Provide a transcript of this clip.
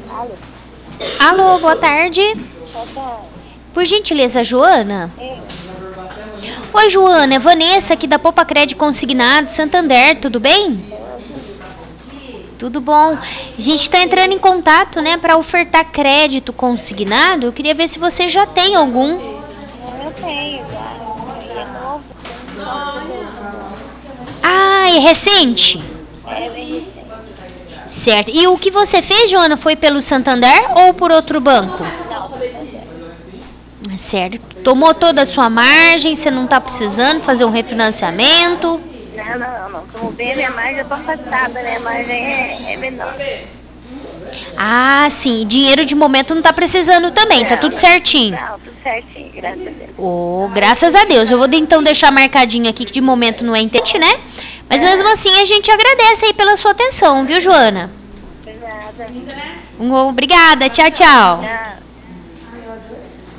Alô? Alô, boa tarde. Boa tarde. Por gentileza, Joana? É. Oi, Joana, é Vanessa aqui da Poupa Crédito Consignado, Santander, tudo bem? Tudo bom. A gente está entrando em contato, né, para ofertar crédito consignado. Eu queria ver se você já tem algum. Eu tenho já. Aí é novo, não posso fazer isso agora. Ah, é recente? É bem recente. Certo. E o que você fez, Joana, foi pelo Santander ou por outro banco? Não, Santander. Certo. Tomou toda a sua margem, você não está precisando fazer um refinanciamento? Não. Como bem a minha margem, eu tô afastada, né? A margem é menor. Ah, sim. Dinheiro de momento não está precisando também, tá tudo certinho. Não, tudo certinho, graças a Deus. Oh, graças a Deus. Eu vou então deixar marcadinho aqui que de momento não é intente, né? Mas mesmo assim a gente agradece aí pela sua atenção, viu, Joana? Por nada. Obrigada. Tchau, tchau. Tchau.